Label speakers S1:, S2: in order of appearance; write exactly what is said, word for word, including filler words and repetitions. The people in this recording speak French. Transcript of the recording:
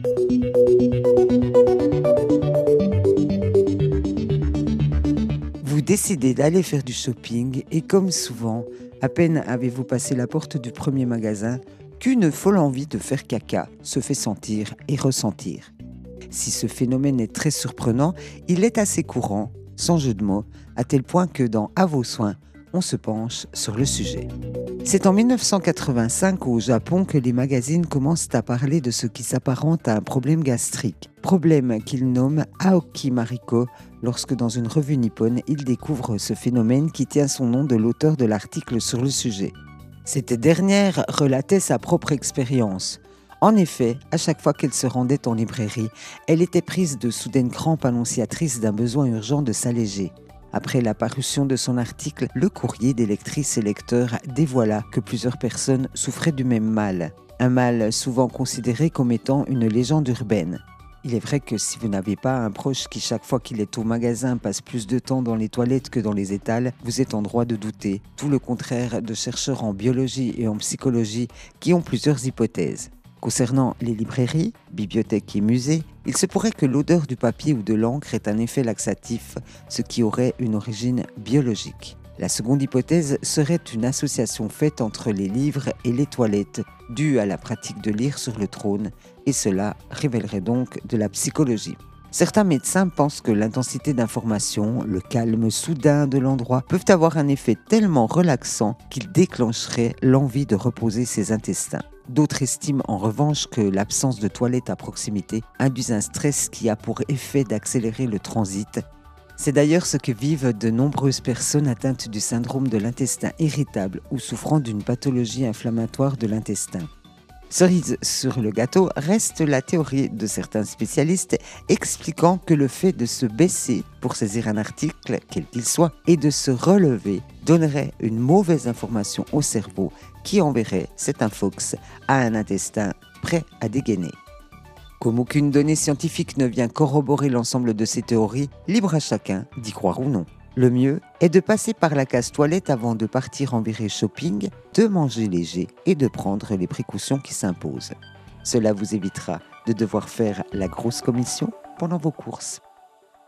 S1: Vous décidez d'aller faire du shopping et comme souvent, à peine avez-vous passé la porte du premier magasin qu'une folle envie de faire caca se fait sentir et ressentir. Si ce phénomène est très surprenant, il est assez courant, sans jeu de mots, à tel point que dans À vos soins, on se penche sur le sujet. C'est en mille neuf cent quatre-vingt-cinq au Japon que les magazines commencent à parler de ce qui s'apparente à un problème gastrique. Problème qu'ils nomment Aoki Mariko lorsque dans une revue nippone, ils découvrent ce phénomène qui tient son nom de l'auteur de l'article sur le sujet. Cette dernière relatait sa propre expérience. En effet, à chaque fois qu'elle se rendait en librairie, elle était prise de soudaines crampes annonciatrices d'un besoin urgent de s'alléger. Après la parution de son article, le courrier des lectrices et lecteurs dévoila que plusieurs personnes souffraient du même mal. Un mal souvent considéré comme étant une légende urbaine. Il est vrai que si vous n'avez pas un proche qui, chaque fois qu'il est au magasin, passe plus de temps dans les toilettes que dans les étals, vous êtes en droit de douter. Tout le contraire de chercheurs en biologie et en psychologie qui ont plusieurs hypothèses. Concernant les librairies, bibliothèques et musées, il se pourrait que l'odeur du papier ou de l'encre ait un effet laxatif, ce qui aurait une origine biologique. La seconde hypothèse serait une association faite entre les livres et les toilettes, due à la pratique de lire sur le trône, et cela révélerait donc de la psychologie. Certains médecins pensent que l'intensité d'information, le calme soudain de l'endroit peuvent avoir un effet tellement relaxant qu'il déclencherait l'envie de reposer ses intestins. D'autres estiment en revanche que l'absence de toilette à proximité induit un stress qui a pour effet d'accélérer le transit. C'est d'ailleurs ce que vivent de nombreuses personnes atteintes du syndrome de l'intestin irritable ou souffrant d'une pathologie inflammatoire de l'intestin. Cerise sur le gâteau reste la théorie de certains spécialistes expliquant que le fait de se baisser pour saisir un article, quel qu'il soit, et de se relever donnerait une mauvaise information au cerveau qui enverrait cet infox à un intestin prêt à dégainer. Comme aucune donnée scientifique ne vient corroborer l'ensemble de ces théories, libre à chacun d'y croire ou non. Le mieux est de passer par la case toilette avant de partir en virée shopping, de manger léger et de prendre les précautions qui s'imposent. Cela vous évitera de devoir faire la grosse commission pendant vos courses.